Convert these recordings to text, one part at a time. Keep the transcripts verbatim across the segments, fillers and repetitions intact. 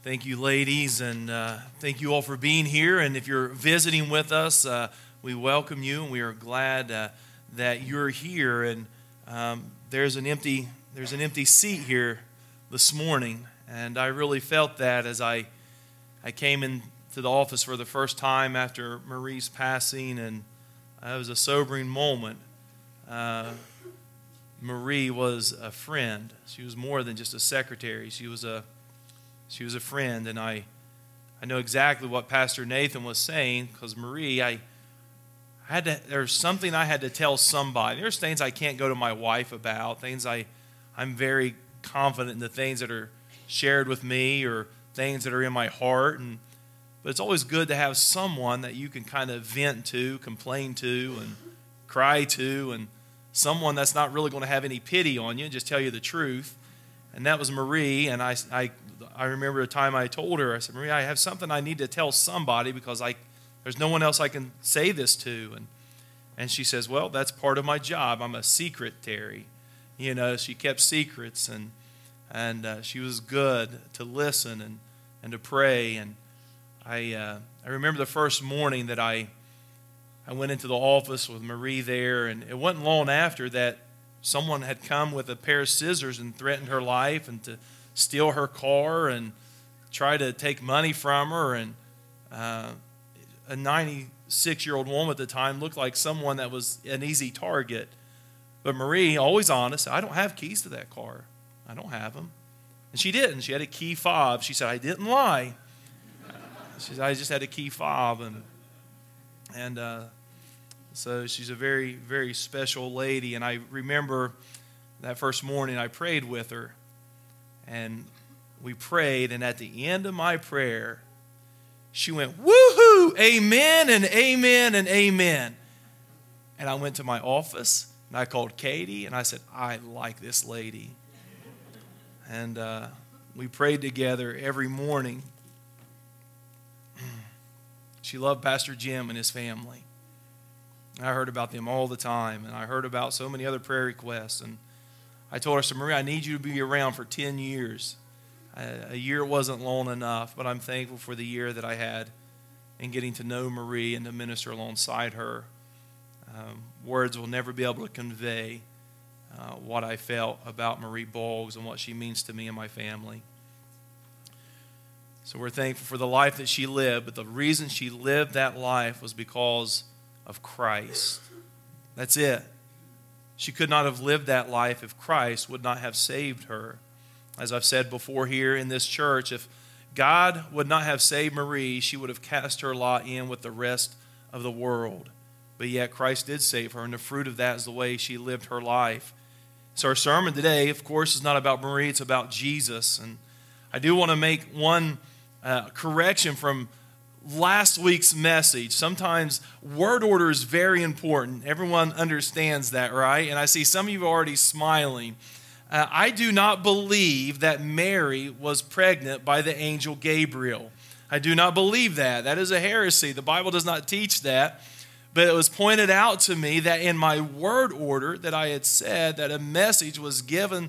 Thank you, ladies, and uh, thank you all for being here. And if you're visiting with us, uh, we welcome you, and we are glad uh, that you're here. And um, there's an empty there's an empty seat here this morning, and I really felt that as I I came into the office for the first time after Marie's passing, and it was a sobering moment. Uh, Marie was a friend. She was more than just a secretary. She was a She was a friend, and I I know exactly what Pastor Nathan was saying, because Marie, I, I had to, there's something I had to tell somebody. There's things I can't go to my wife about, things I, I'm very confident in the things that are shared with me or things that are in my heart, and but it's always good to have someone that you can kind of vent to, complain to, and cry to, and someone that's not really going to have any pity on you, just tell you the truth. And that was Marie, and I, I, I remember a time I told her, I said, Marie, I have something I need to tell somebody because I, there's no one else I can say this to. And and she says, well, that's part of my job. I'm a secretary. You know, she kept secrets, and and uh, she was good to listen and, and to pray. And I uh, I remember the first morning that I I went into the office with Marie there, and it wasn't long after that someone had come with a pair of scissors and threatened her life and to steal her car and try to take money from her. And uh, a ninety-six-year-old woman at the time looked like someone that was an easy target. But Marie, always honest, I don't have keys to that car. I don't have them. And she didn't. She had a key fob. She said, I didn't lie. She said, I just had a key fob. And, and uh, So she's a very, very special lady. And I remember that first morning I prayed with her. And we prayed. And at the end of my prayer, she went, woohoo, amen and amen and amen. And I went to my office and I called Katie and I said, I like this lady. And uh, we prayed together every morning. She loved Pastor Jim and his family. I heard about them all the time, and I heard about so many other prayer requests. And I told her, I said, Marie, I need you to be around for ten years. A year wasn't long enough, but I'm thankful for the year that I had in getting to know Marie and to minister alongside her. Um, words will never be able to convey uh, what I felt about Marie Boggs and what she means to me and my family. So we're thankful for the life that she lived, but the reason she lived that life was because of Christ. That's it. She could not have lived that life if Christ would not have saved her. As I've said before here in this church, if God would not have saved Marie, she would have cast her lot in with the rest of the world. But yet Christ did save her, and the fruit of that is the way she lived her life. So our sermon today, of course, is not about Marie, it's about Jesus. And I do want to make one uh, correction from last week's message. Sometimes word order is very important. Everyone understands that, right? And I see some of you already smiling. Uh, I do not believe that Mary was pregnant by the angel Gabriel. I do not believe that. That is a heresy. The Bible does not teach that. But it was pointed out to me that in my word order that I had said that a message was given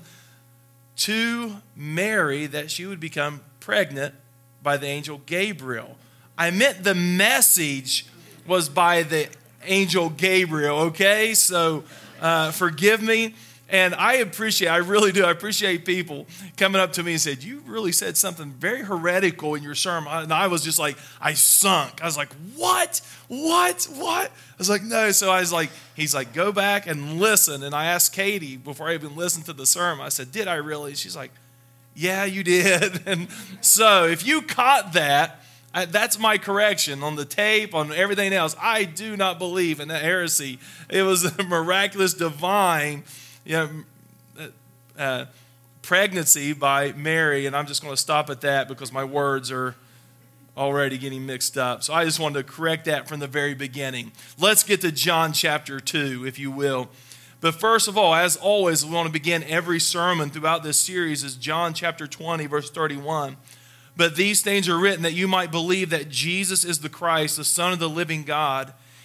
to Mary that she would become pregnant by the angel Gabriel. I meant the message was by the angel Gabriel, okay? So uh, forgive me. And I appreciate, I really do, I appreciate people coming up to me and said, you really said something very heretical in your sermon. And I was just like, I sunk. I was like, what? What? What? I was like, no. So I was like, he's like, go back and listen. And I asked Katie before I even listened to the sermon, I said, did I really? She's like, yeah, you did. And so if you caught that, I, that's my correction on the tape, on everything else. I do not believe in that heresy. It was a miraculous, divine you know, uh, pregnancy by Mary, and I'm just going to stop at that because my words are already getting mixed up. So I just wanted to correct that from the very beginning. Let's get to John chapter two, if you will. But first of all, as always, we want to begin every sermon throughout this series is John chapter twenty, verse thirty-one. But these things are written that you might believe that Jesus is the Christ, the Son of the living God,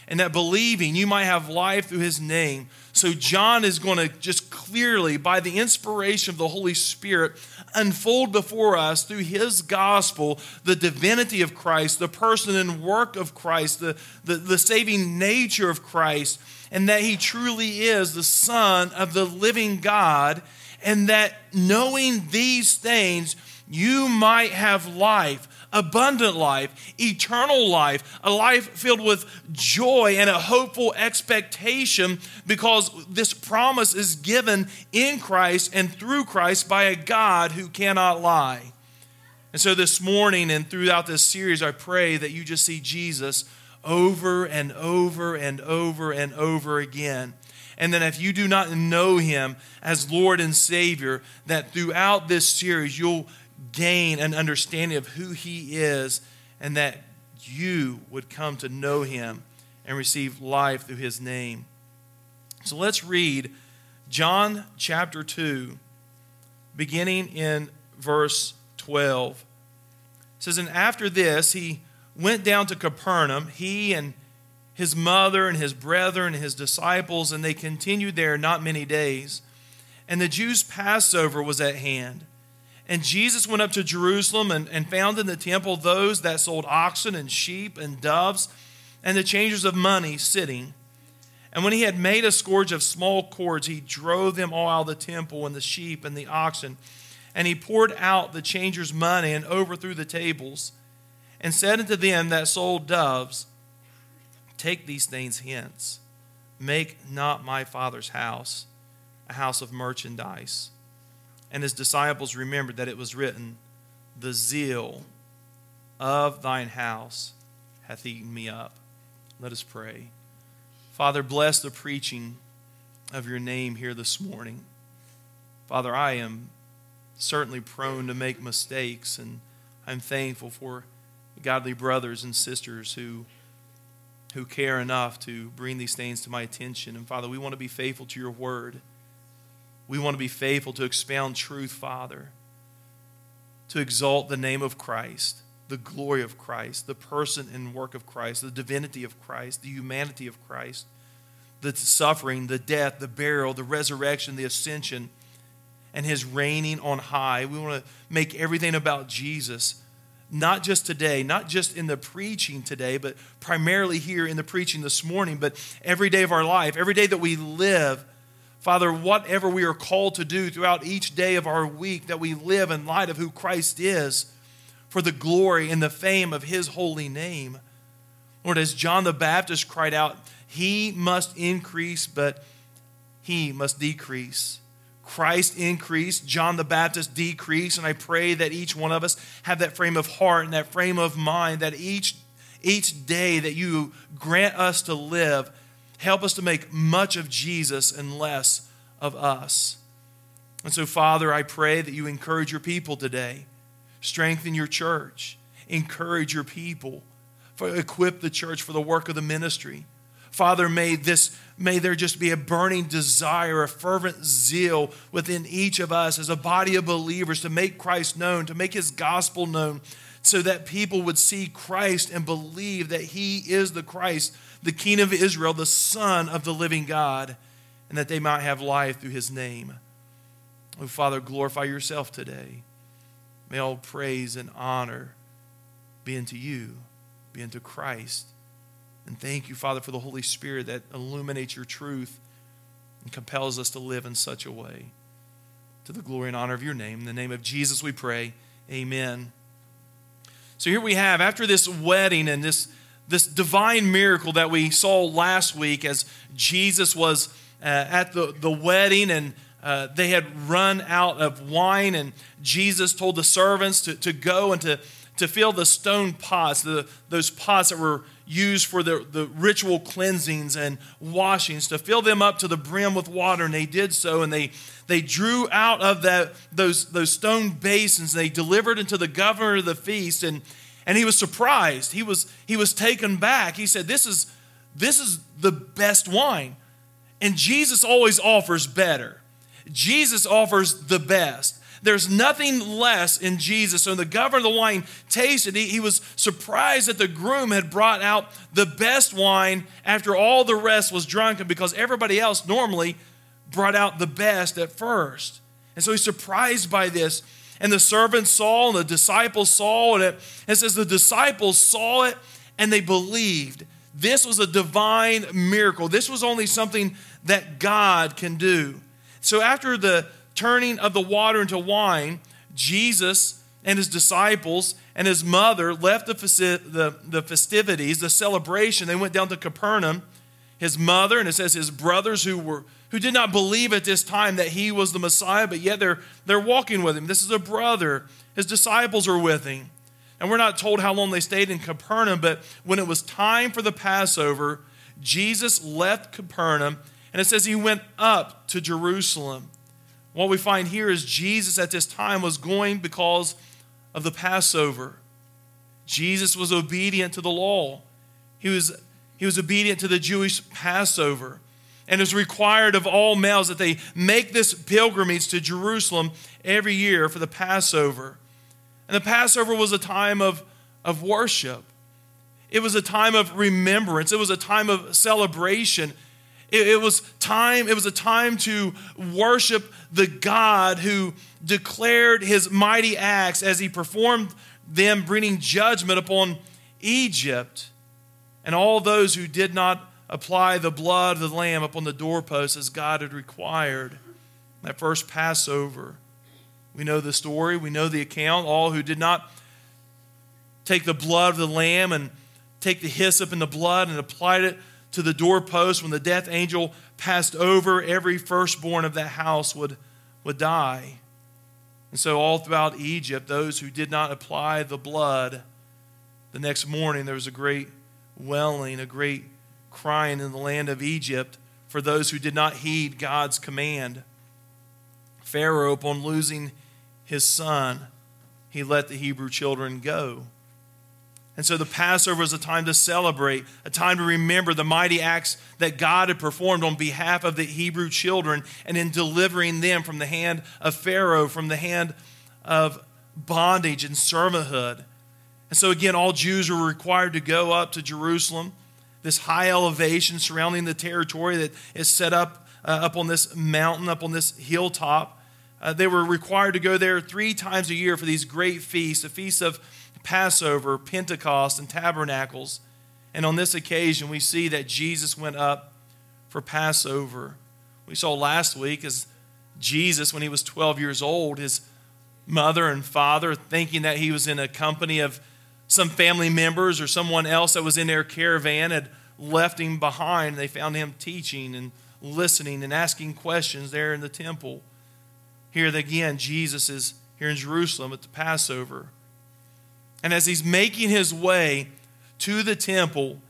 and that believing you might have life through his name. So John is going to just clearly, by the inspiration of the Holy Spirit, unfold before us through his gospel the divinity of Christ, the person and work of Christ, the, the, the saving nature of Christ, and that he truly is the Son of the living God, and that knowing these things, you might have life, abundant life, eternal life, a life filled with joy and a hopeful expectation, because this promise is given in Christ and through Christ by a God who cannot lie. And so this morning and throughout this series, I pray that you just see Jesus over and over and over and over again. And then if you do not know him as Lord and Savior, that throughout this series you'll gain an understanding of who he is, and that you would come to know him and receive life through his name. So let's read John chapter two, beginning in verse twelve. It says, and after this he went down to Capernaum, he and his mother and his brethren and his disciples, and they continued there not many days. And the Jews' Passover was at hand. And Jesus went up to Jerusalem and, and found in the temple those that sold oxen and sheep and doves and the changers of money sitting. And when he had made a scourge of small cords, he drove them all out of the temple, and the sheep and the oxen. And he poured out the changers' money and overthrew the tables, and said unto them that sold doves, take these things hence. Make not my Father's house a house of merchandise. And his disciples remembered that it was written, the zeal of thine house hath eaten me up. Let us pray. Father, bless the preaching of your name here this morning. Father, I am certainly prone to make mistakes, and I'm thankful for godly brothers and sisters who, who care enough to bring these things to my attention. And Father, we want to be faithful to your word. We want to be faithful to expound truth, Father, to exalt the name of Christ, the glory of Christ, the person and work of Christ, the divinity of Christ, the humanity of Christ, the suffering, the death, the burial, the resurrection, the ascension, and his reigning on high. We want to make everything about Jesus, not just today, not just in the preaching today, but primarily here in the preaching this morning, but every day of our life, every day that we live. Father, whatever we are called to do throughout each day of our week, that we live in light of who Christ is, for the glory and the fame of his holy name. Lord, as John the Baptist cried out, he must increase, but he must decrease. Christ increased, John the Baptist decreased, and I pray that each one of us have that frame of heart and that frame of mind, that each, each day that you grant us to live, help us to make much of Jesus and less of us. And so, Father, I pray that you encourage your people today. Strengthen your church. Encourage your people. Equip the church for the work of the ministry. Father, may this, may there just be a burning desire, a fervent zeal within each of us as a body of believers to make Christ known, to make his gospel known, so that people would see Christ and believe that he is the Christ, the King of Israel, the Son of the living God, and that they might have life through his name. Oh, Father, glorify yourself today. May all praise and honor be unto you, be unto Christ. And thank you, Father, for the Holy Spirit that illuminates your truth and compels us to live in such a way. To the glory and honor of your name. In the name of Jesus we pray. Amen. So here we have, after this wedding and this, this divine miracle that we saw last week as Jesus was uh, at the, the wedding, and uh, they had run out of wine, and Jesus told the servants to, to go and to, to fill the stone pots, the, those pots that were used for the, the ritual cleansings and washings, to fill them up to the brim with water. And they did so, and they they drew out of that those those stone basins. They delivered into the governor of the feast, and and he was surprised. He was he was taken back. He said, "This is this is the best wine." And Jesus always offers better. Jesus offers the best. There's nothing less in Jesus. So when the governor of the wine tasted, he, he was surprised that the groom had brought out the best wine after all the rest was drunken, because everybody else normally brought out the best at first. And so he's surprised by this. And the servants saw, and the disciples saw, and it, it says the disciples saw it and they believed. This was a divine miracle. This was only something that God can do. So after the turning of the water into wine, Jesus and his disciples and his mother left the, the, the festivities, the celebration. They went down to Capernaum. His mother, and it says his brothers who were who did not believe at this time that he was the Messiah, but yet they're, they're walking with him. This is a brother. His disciples are with him. And we're not told how long they stayed in Capernaum, but when it was time for the Passover, Jesus left Capernaum, and it says he went up to Jerusalem. What we find here is Jesus at this time was going because of the Passover. Jesus was obedient to the law. He was, he was obedient to the Jewish Passover. And it's required of all males that they make this pilgrimage to Jerusalem every year for the Passover. And the Passover was a time of, of worship. It was a time of remembrance. It was a time of celebration. It, it was time, it was a time to worship the God who declared his mighty acts as he performed them, bringing judgment upon Egypt and all those who did not apply the blood of the lamb upon the doorpost as God had required. That first Passover. We know the story. We know the account. All who did not take the blood of the lamb and take the hyssop and the blood and applied it to the doorpost, when the death angel passed over, every firstborn of that house would, would die. And so all throughout Egypt, those who did not apply the blood, the next morning there was a great wailing, a great crying in the land of Egypt for those who did not heed God's command. Pharaoh, upon losing his son, he let the Hebrew children go. And so the Passover was a time to celebrate, a time to remember the mighty acts that God had performed on behalf of the Hebrew children and in delivering them from the hand of Pharaoh, from the hand of bondage and servanthood. And so again, all Jews were required to go up to Jerusalem, this high elevation surrounding the territory that is set up uh, up on this mountain, up on this hilltop. Uh, they were required to go there three times a year for these great feasts, the feasts of Passover, Pentecost, and Tabernacles. And on this occasion, we see that Jesus went up for Passover. We saw last week as Jesus, when he was twelve years old, his mother and father, thinking that he was in a company of some family members or someone else that was in their caravan, had left him behind. They found him teaching and listening and asking questions there in the temple. Here again, Jesus is here in Jerusalem at the Passover. And as he's making his way to the temple,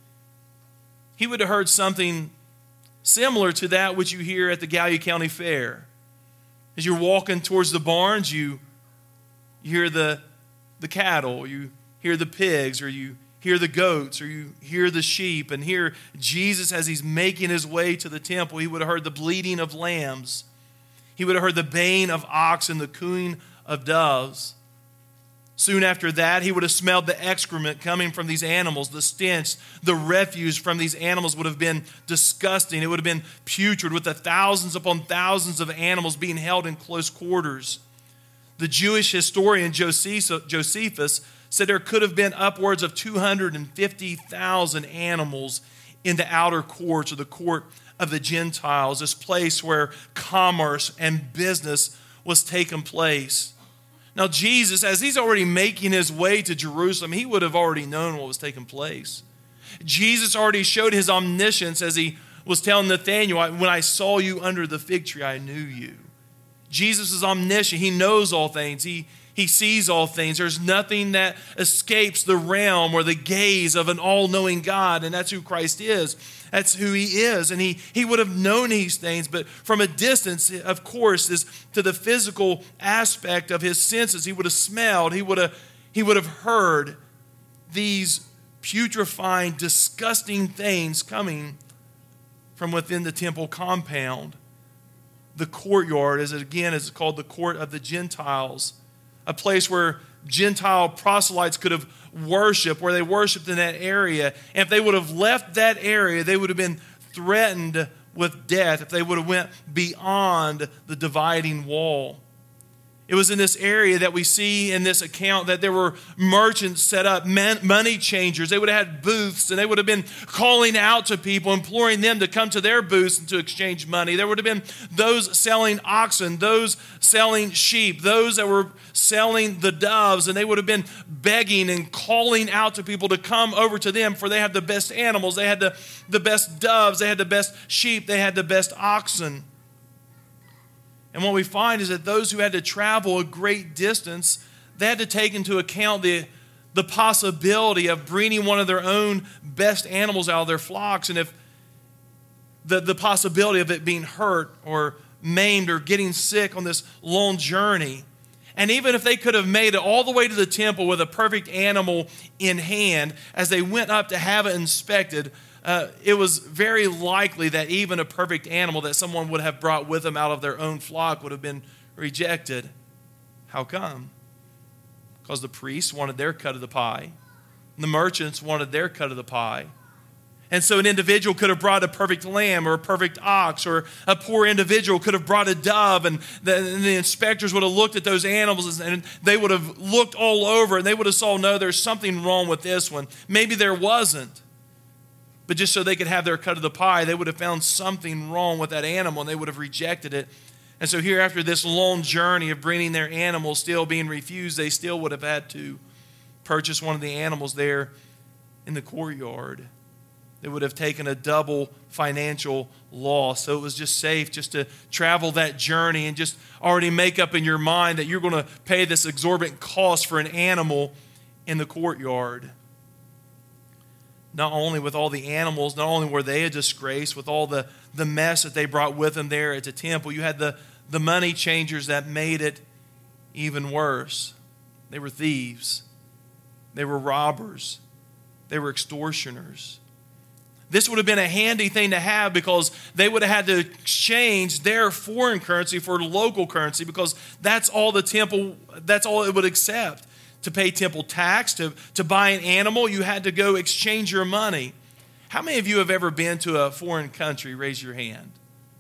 he would have heard something similar to that which you hear at the Gallia County Fair. As you're walking towards the barns, you, you hear the, the cattle, you hear the pigs, or you hear the goats, or you hear the sheep. And here, Jesus, as he's making his way to the temple, he would have heard the bleating of lambs. He would have heard the baying of oxen, the cooing of doves. Soon after that, he would have smelled the excrement coming from these animals, the stench, the refuse from these animals would have been disgusting. It would have been putrid, with the thousands upon thousands of animals being held in close quarters. The Jewish historian Josephus said there could have been upwards of two hundred fifty thousand animals in the outer courts, or the court of the Gentiles, this place where commerce and business was taking place. Now, Jesus, as he's already making his way to Jerusalem, he would have already known what was taking place. Jesus already showed his omniscience as he was telling Nathanael, when I saw you under the fig tree, I knew you. Jesus is omniscient. He knows all things. He, he sees all things. There's nothing that escapes the realm or the gaze of an all-knowing God, and that's who Christ is. That's who he is. And he, he would have known these things, but from a distance, of course, is to the physical aspect of his senses. He would have smelled, he would have, he would have heard these putrefying, disgusting things coming from within the temple compound. the courtyard, as it again is called the court of the Gentiles, a place where Gentile proselytes could have worshiped, where they worshiped in that area. And if they would have left that area, they would have been threatened with death if they would have went beyond the dividing wall. It was in this area that we see in this account that there were merchants set up, money changers. They would have had booths, and they would have been calling out to people, imploring them to come to their booths and to exchange money. There would have been those selling oxen, those selling sheep, those that were selling the doves, and they would have been begging and calling out to people to come over to them, for they had the best animals. They had the, the best doves. They had the best sheep. They had the best oxen. And what we find is that those who had to travel a great distance, they had to take into account the, the possibility of breeding one of their own best animals out of their flocks, and if the, the possibility of it being hurt or maimed or getting sick on this long journey. And even if they could have made it all the way to the temple with a perfect animal in hand, as they went up to have it inspected, Uh, it was very likely that even a perfect animal that someone would have brought with them out of their own flock would have been rejected. How come? Because the priests wanted their cut of the pie. The merchants wanted their cut of the pie. And so an individual could have brought a perfect lamb or a perfect ox, or a poor individual could have brought a dove, and the, and the inspectors would have looked at those animals, and they would have looked all over, and they would have saw, no, there's something wrong with this one. Maybe there wasn't. But just so they could have their cut of the pie, they would have found something wrong with that animal, and they would have rejected it. And so here, after this long journey of bringing their animal still being refused, they still would have had to purchase one of the animals there in the courtyard. They would have taken a double financial loss. So it was just safe just to travel that journey and just already make up in your mind that you're going to pay this exorbitant cost for an animal in the courtyard. Not only with all the animals, not only were they a disgrace with all the, the mess that they brought with them there at the temple, you had the, the money changers that made it even worse. They were thieves. They were robbers. They were extortioners. This would have been a handy thing to have, because they would have had to exchange their foreign currency for local currency, because that's all the temple, that's all it would accept. To pay temple tax, to, to buy an animal, you had to go exchange your money. How many of you have ever been to a foreign country? Raise your hand.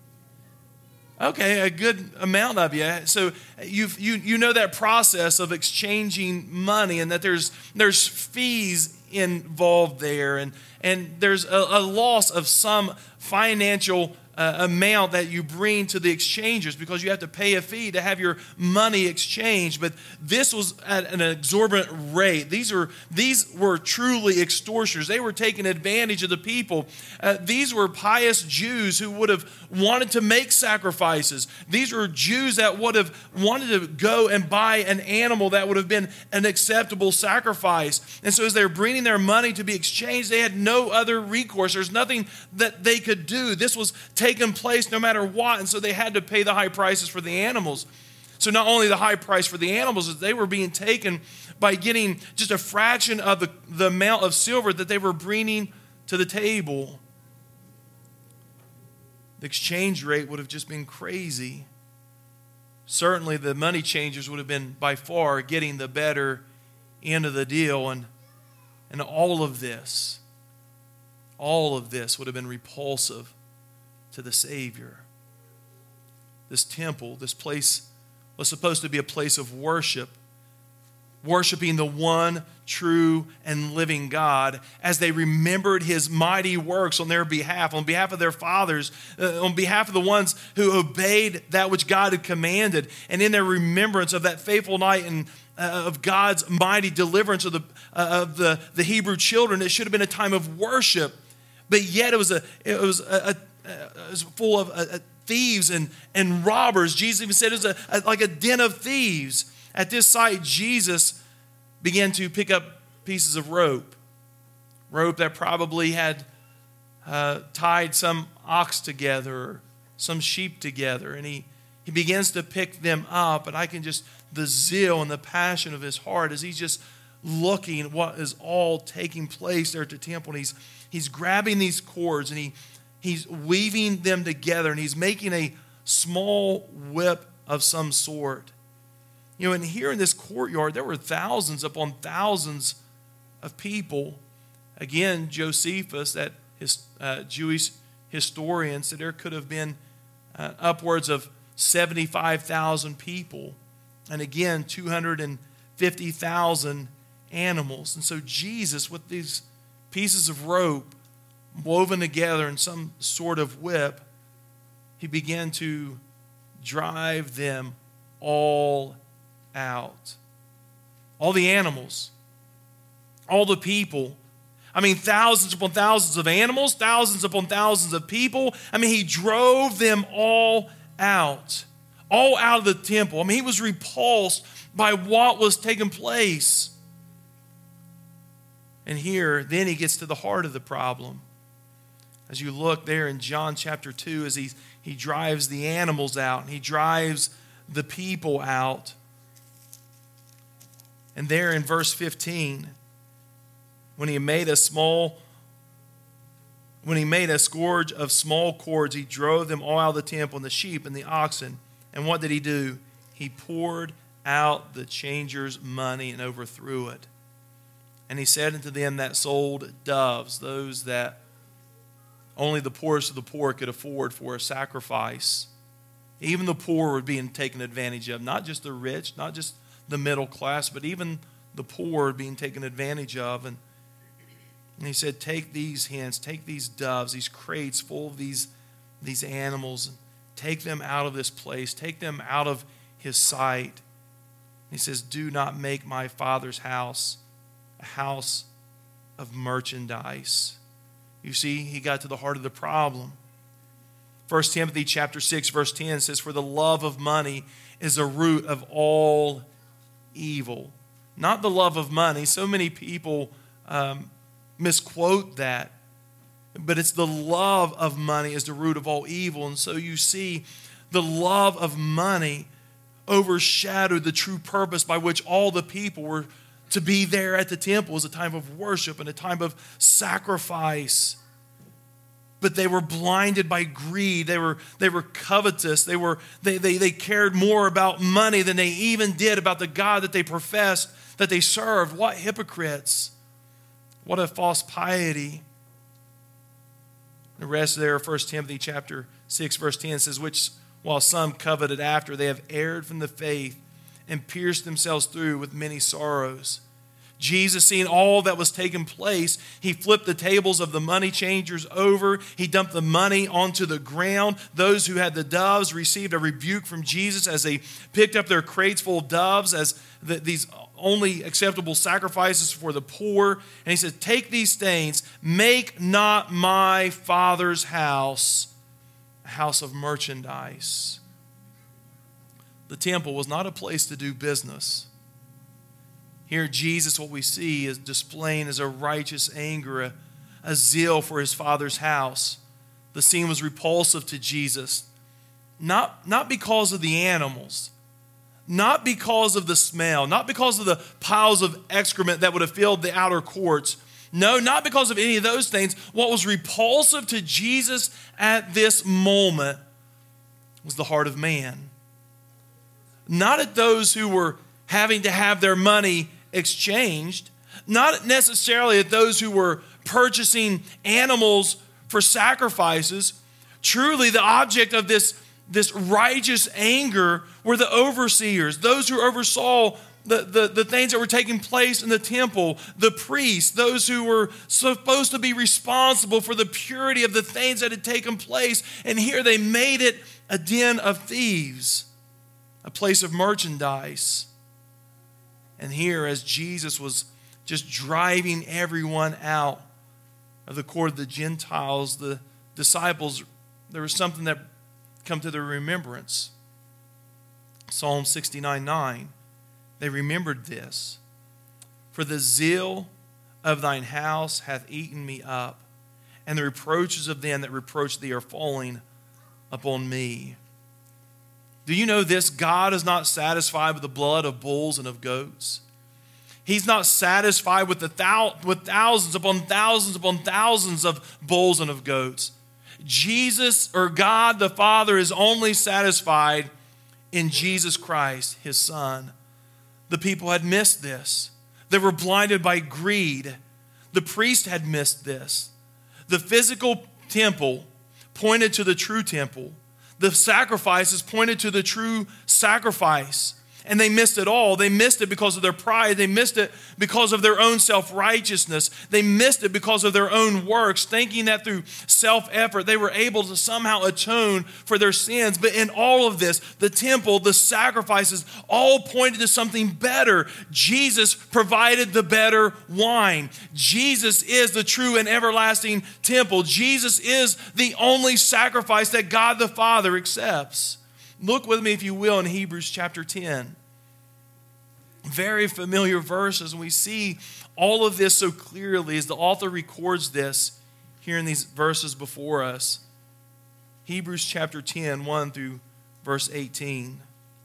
Okay, a good amount of you. So you've, you you know that process of exchanging money, and that there's there's fees involved there, and, and there's a, a loss of some financial Uh, amount that you bring to the exchangers, because you have to pay a fee to have your money exchanged. But this was at an exorbitant rate. These were these were truly extortioners. They were taking advantage of the people. Uh, these were pious Jews who would have wanted to make sacrifices. These were Jews that would have wanted to go and buy an animal that would have been an acceptable sacrifice. And so as they were bringing their money to be exchanged, they had no other recourse. There's nothing that they could do. This was taking place no matter what, and so they had to pay the high prices for the animals. So not only the high price for the animals, they were being taken by getting just a fraction of the, the amount of silver that they were bringing to the table. The exchange rate would have just been crazy. Certainly the money changers would have been by far getting the better end of the deal, and, and all of this, all of this would have been repulsive to the Savior. This temple, this place was supposed to be a place of worship, worshiping the one true and living God as they remembered his mighty works on their behalf, on behalf of their fathers, uh, on behalf of the ones who obeyed that which God had commanded, and in their remembrance of that fateful night and uh, of God's mighty deliverance of the uh, of the, the Hebrew children. It should have been a time of worship, but yet it was a it was a, a it was full of uh, thieves and, and robbers. Jesus even said it was a, a, like a den of thieves. At this site, Jesus began to pick up pieces of rope, rope that probably had uh, tied some ox together, or some sheep together, and he, he begins to pick them up. And I can just, the zeal and the passion of his heart as he's just looking at what is all taking place there at the temple. And he's, he's grabbing these cords, and he He's weaving them together, and he's making a small whip of some sort. You know, and here in this courtyard, there were thousands upon thousands of people. Again, Josephus, that his uh, Jewish historian, said there could have been uh, upwards of seventy-five thousand people. And again, two hundred fifty thousand animals. And so Jesus, with these pieces of rope woven together in some sort of whip, he began to drive them all out. All the animals, all the people. I mean, thousands upon thousands of animals, thousands upon thousands of people. I mean, he drove them all out, all out of the temple. I mean, he was repulsed by what was taking place. And here, then he gets to the heart of the problem. As you look there in John chapter two, as he, he drives the animals out, and he drives the people out. And there in verse fifteen, when he made a small, when he made a scourge of small cords, he drove them all out of the temple, and the sheep and the oxen. And what did he do? He poured out the changers' money and overthrew it. And he said unto them that sold doves, those that only the poorest of the poor could afford for a sacrifice. Even the poor were being taken advantage of, not just the rich, not just the middle class, but even the poor being taken advantage of. And, and he said, take these hens, take these doves, these crates full of these, these animals, and take them out of this place, take them out of his sight. He says, do not make my Father's house a house of merchandise. You see, he got to the heart of the problem. First Timothy chapter six, verse ten says, for the love of money is a root of all evil. Not the love of money. So many people um, misquote that. But it's the love of money is the root of all evil. And so you see, the love of money overshadowed the true purpose by which all the people were to be there at the temple. As a time of worship and a time of sacrifice. But they were blinded by greed. They were, they were covetous. They, were, they, they, they cared more about money than they even did about the God that they professed, that they served. What hypocrites. What a false piety. The rest there, First Timothy chapter six, verse ten says, which while some coveted after, they have erred from the faith and pierced themselves through with many sorrows. Jesus, seeing all that was taking place, he flipped the tables of the money changers over. He dumped the money onto the ground. Those who had the doves received a rebuke from Jesus as they picked up their crates full of doves as the, these only acceptable sacrifices for the poor. And he said, take these things, make not my Father's house a house of merchandise. The temple was not a place to do business. Here, Jesus, what we see is displaying as a righteous anger, a, a zeal for his Father's house. The scene was repulsive to Jesus, not, not because of the animals, not because of the smell, not because of the piles of excrement that would have filled the outer courts. No, not because of any of those things. What was repulsive to Jesus at this moment was the heart of man. Not at those who were having to have their money exchanged, not necessarily at those who were purchasing animals for sacrifices. Truly, the object of this, this righteous anger were the overseers, those who oversaw the, the, the things that were taking place in the temple, the priests, those who were supposed to be responsible for the purity of the things that had taken place. And here they made it a den of thieves, a place of merchandise. And here, as Jesus was just driving everyone out of the court of the Gentiles, the disciples, there was something that come to their remembrance. Psalm sixty-nine nine, they remembered this. For the zeal of thine house hath eaten me up, and the reproaches of them that reproach thee are falling upon me. Do you know this? God is not satisfied with the blood of bulls and of goats. He's not satisfied with the thou- with thousands upon thousands upon thousands of bulls and of goats. Jesus or God the Father is only satisfied in Jesus Christ, his Son. The people had missed this. They were blinded by greed. The priest had missed this. The physical temple pointed to the true temple. The sacrifices pointed to the true sacrifice. And they missed it all. They missed it because of their pride. They missed it because of their own self-righteousness. They missed it because of their own works, thinking that through self-effort they were able to somehow atone for their sins. But in all of this, the temple, the sacrifices, all pointed to something better. Jesus provided the better wine. Jesus is the true and everlasting temple. Jesus is the only sacrifice that God the Father accepts. Look with me, if you will, in Hebrews chapter ten. Very familiar verses. We see all of this so clearly as the author records this here in these verses before us. Hebrews chapter ten, one through verse eighteen.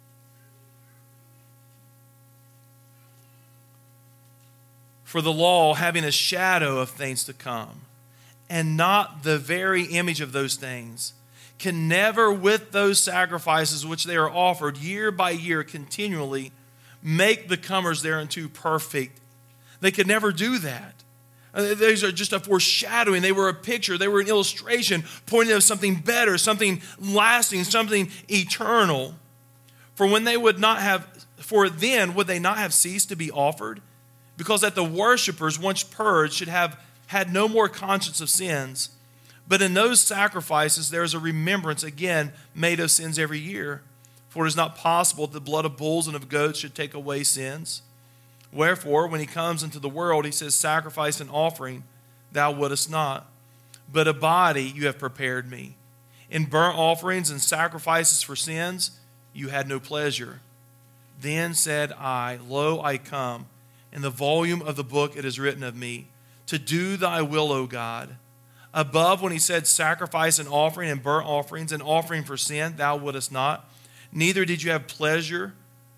For the law, having a shadow of things to come, and not the very image of those things, can never, with those sacrifices which they are offered year by year continually, make the comers thereunto perfect. They could never do that. These are just a foreshadowing. They were a picture. They were an illustration pointing to something better, something lasting, something eternal. For when they would not have, for then would they not have ceased to be offered? Because that the worshipers, once purged, should have had no more conscience of sins. But in those sacrifices, there is a remembrance again made of sins every year. For it is not possible that the blood of bulls and of goats should take away sins. Wherefore, when he comes into the world, he says, sacrifice and offering thou wouldest not, but a body you have prepared me. In burnt offerings and sacrifices for sins, you had no pleasure. Then said I, lo, I come. In the volume of the book it is written of me, to do thy will, O God. Above, when he said sacrifice and offering and burnt offerings and offering for sin, thou wouldest not. Neither did you have pleasure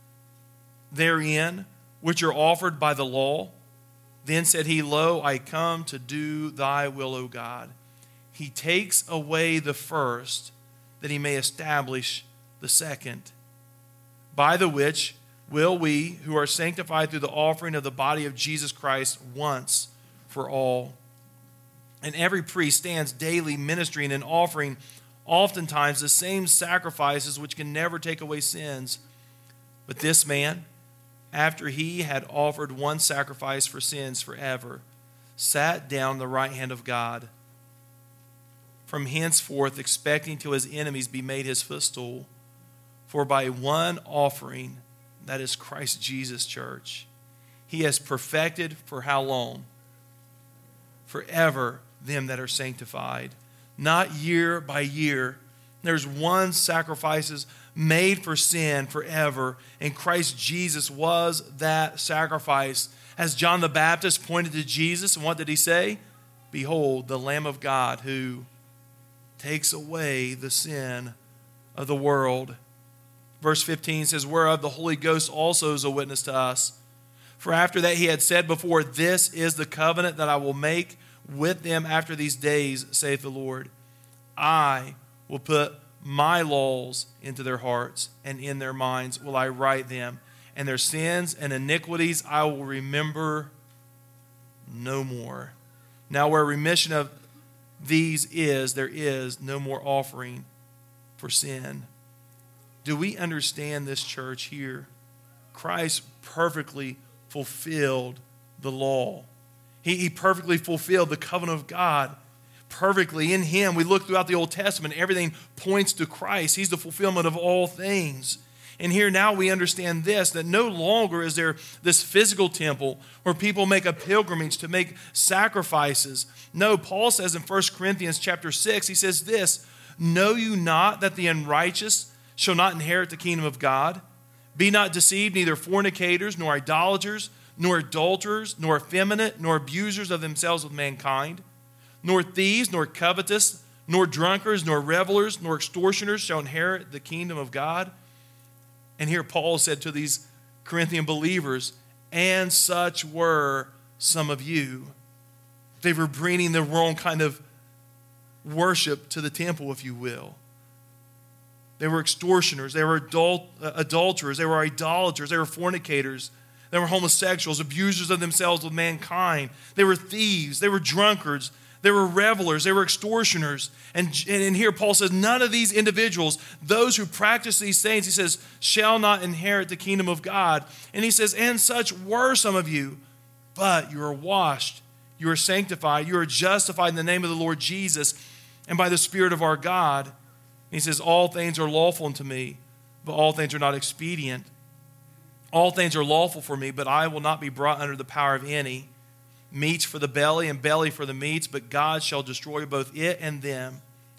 therein, which are offered by the law. Then said he, lo, I come to do thy will, O God. He takes away the first, that he may establish the second. By the which will we, who are sanctified through the offering of the body of Jesus Christ once for all. And every priest stands daily ministering and offering oftentimes the same sacrifices which can never take away sins. But this man, after he had offered one sacrifice for sins forever, sat down on the right hand of God, from henceforth expecting till his enemies be made his footstool. For by one offering, that is Christ Jesus, church, he has perfected for how long? Forever them that are sanctified. Not year by year. There's one sacrifices made for sin forever, and Christ Jesus was that sacrifice. As John the Baptist pointed to Jesus, and what did he say? Behold, the Lamb of God who takes away the sin of the world. Verse fifteen says, whereof the Holy Ghost also is a witness to us. For after that he had said before, this is the covenant that I will make with them after these days, saith the Lord. I will put my laws into their hearts, and in their minds will I write them, and their sins and iniquities I will remember no more. Now where remission of these is, there is no more offering for sin. Do we understand this, church, here? Christ perfectly fulfilled the law. He, he perfectly fulfilled the covenant of God. Perfectly in him. We look throughout the Old Testament. Everything points to Christ. He's the fulfillment of all things. And here now we understand this, that no longer is there this physical temple where people make a pilgrimage to make sacrifices. No, Paul says in First Corinthians chapter six, he says this, know you not that the unrighteous shall not inherit the kingdom of God? Be not deceived, neither fornicators, nor idolaters, nor adulterers, nor effeminate, nor abusers of themselves with mankind, nor thieves, nor covetous, nor drunkards, nor revelers, nor extortioners shall inherit the kingdom of God. And here Paul said to these Corinthian believers, and such were some of you. They were bringing the wrong kind of worship to the temple, if you will. They were extortioners. They were adult, uh, adulterers. They were idolaters. They were fornicators. They were homosexuals, abusers of themselves with mankind. They were thieves. They were drunkards. They were revelers. They were extortioners. And, and here Paul says, none of these individuals, those who practice these things, he says, shall not inherit the kingdom of God. And he says, and such were some of you, but you are washed, you are sanctified, you are justified in the name of the Lord Jesus and by the Spirit of our God. And he says, all things are lawful unto me, but all things are not expedient. All things are lawful for me, but I will not be brought under the power of any. Meats for the belly and belly for the meats, but God shall destroy both it and them.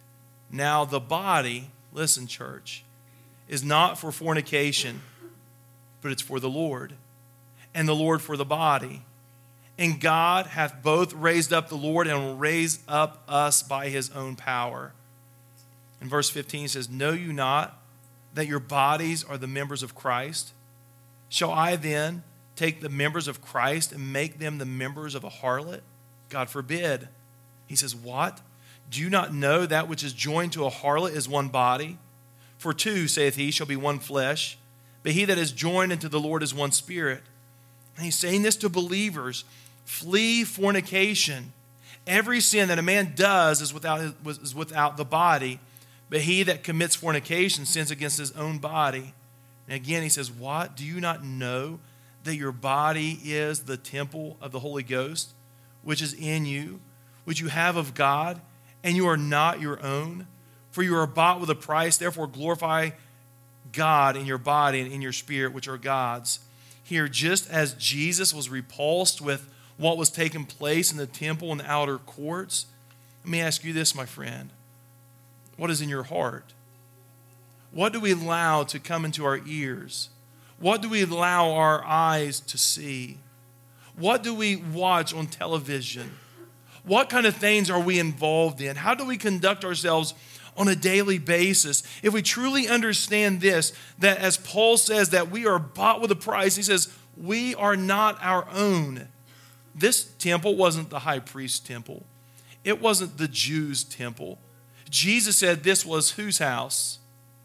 Now the body, listen, church, is not for fornication, but it's for the Lord, and the Lord for the body. And God hath both raised up the Lord and will raise up us by his own power. In verse fifteen it says, know you not that your bodies are the members of Christ? Shall I then take the members of Christ and make them the members of a harlot? God forbid. He says, what? Do you not know that which is joined to a harlot is one body? For two, saith he, shall be one flesh. But he that is joined unto the Lord is one spirit. And he's saying this to believers. Flee fornication. Every sin that a man does is without, is without the body. But he that commits fornication sins against his own body. And again he says, what? Do you not know that your body is the temple of the Holy Ghost, which is in you, which you have of God, and you are not your own? For you are bought with a price, therefore glorify God in your body and in your spirit, which are God's. Here, just as Jesus was repulsed with what was taking place in the temple and the outer courts, let me ask you this, my friend. What is in your heart? What do we allow to come into our ears? What do we allow our eyes to see? What do we watch on television? What kind of things are we involved in? How do we conduct ourselves on a daily basis? If we truly understand this, that as Paul says that we are bought with a price, he says, we are not our own. This temple wasn't the high priest's temple. It wasn't the Jews' temple. Jesus said this was whose house?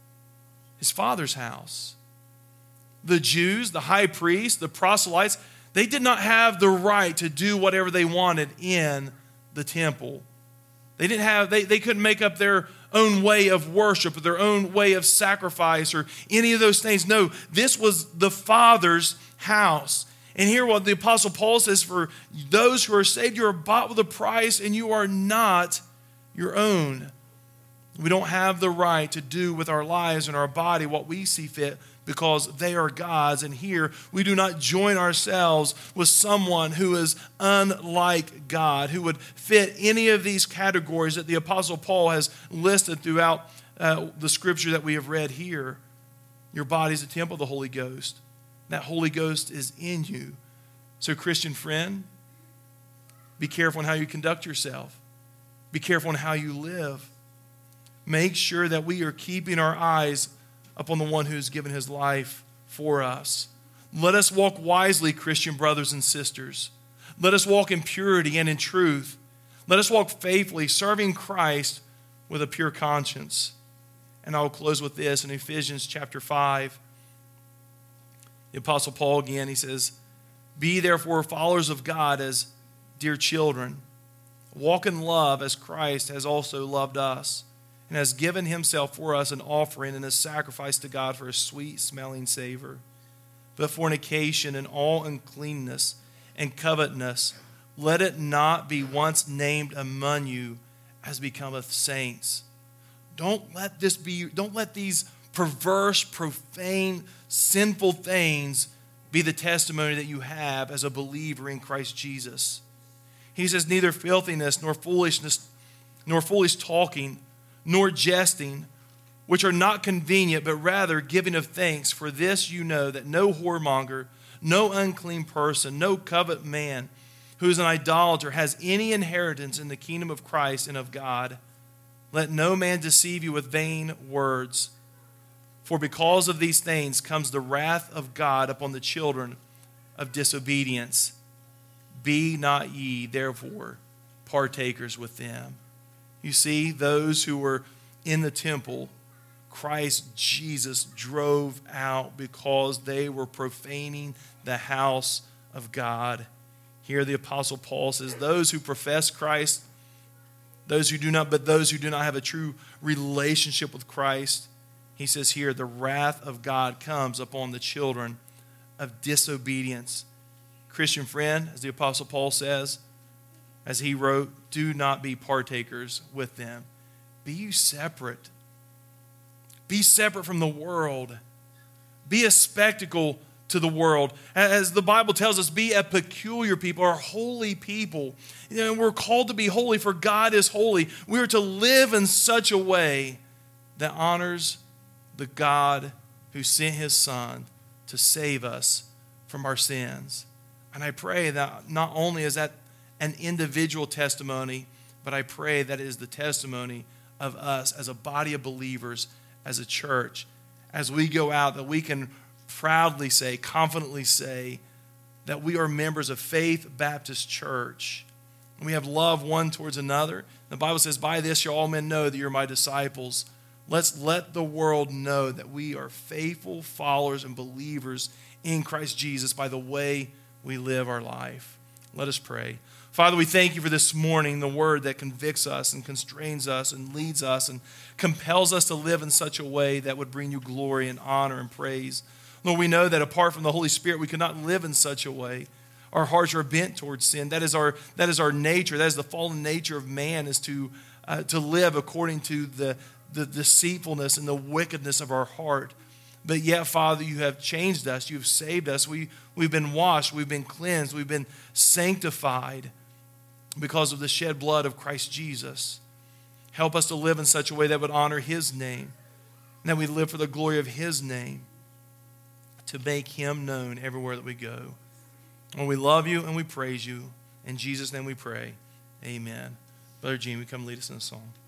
His Father's house. The Jews, the high priest, the proselytes, they did not have the right to do whatever they wanted in the temple. They didn't have, they, they couldn't make up their own way of worship or their own way of sacrifice or any of those things. No, this was the Father's house. And here what the Apostle Paul says, for those who are saved, you are bought with a price and you are not your own. We don't have the right to do with our lives and our body what we see fit because they are God's. And here we do not join ourselves with someone who is unlike God, who would fit any of these categories that the Apostle Paul has listed throughout uh, the scripture that we have read here. Your body is a temple of the Holy Ghost. That Holy Ghost is in you. So, Christian friend, be careful in how you conduct yourself. Be careful in how you live. Make sure that we are keeping our eyes upon the one who's given his life for us. Let us walk wisely, Christian brothers and sisters. Let us walk in purity and in truth. Let us walk faithfully, serving Christ with a pure conscience. And I will close with this in Ephesians chapter five. The Apostle Paul again, he says, be therefore followers of God as dear children. Walk in love as Christ has also loved us and has given himself for us an offering and a sacrifice to God for a sweet-smelling savor. But fornication and all uncleanness and covetousness, let it not be once named among you as becometh saints. Don't let this be, don't let these perverse, profane, sinful things be the testimony that you have as a believer in Christ Jesus. He says, neither filthiness, nor foolishness, nor foolish talking, nor jesting, which are not convenient, but rather giving of thanks. For this you know, that no whoremonger, no unclean person, no covet man, who is an idolater, has any inheritance in the kingdom of Christ and of God. Let no man deceive you with vain words. For because of these things comes the wrath of God upon the children of disobedience. Be not ye, therefore, partakers with them. You see, those who were in the temple, Christ Jesus drove out because they were profaning the house of God. Here the Apostle Paul says, those who profess Christ, those who do not, but those who do not have a true relationship with Christ, he says here, the wrath of God comes upon the children of disobedience. Christian friend, as the Apostle Paul says, as he wrote, do not be partakers with them. Be you separate. Be separate from the world. Be a spectacle to the world. As the Bible tells us, be a peculiar people, or holy people. You know, we're called to be holy, for God is holy. We are to live in such a way that honors the God who sent his Son to save us from our sins. And I pray that not only is that an individual testimony, but I pray that it is the testimony of us as a body of believers, as a church, as we go out, that we can proudly say, confidently say, that we are members of Faith Baptist Church. And we have love one towards another. The Bible says, by this shall all men know that you're my disciples. Let's let the world know that we are faithful followers and believers in Christ Jesus by the way we live our life. Let us pray. Father, we thank you for this morning, the word that convicts us and constrains us and leads us and compels us to live in such a way that would bring you glory and honor and praise. Lord, we know that apart from the Holy Spirit, we could not live in such a way. Our hearts are bent towards sin. That is our, that is our nature. That is the fallen nature of man, is to, uh, to live according to the, the deceitfulness and the wickedness of our heart. But yet, Father, you have changed us. You've saved us. We, we've been washed. We've been cleansed. We've been sanctified because of the shed blood of Christ Jesus. Help us to live in such a way that would honor his name, and that we live for the glory of his name, to make him known everywhere that we go. And we love you and we praise you. In Jesus' name we pray. Amen. Brother Gene, we come lead us in a song.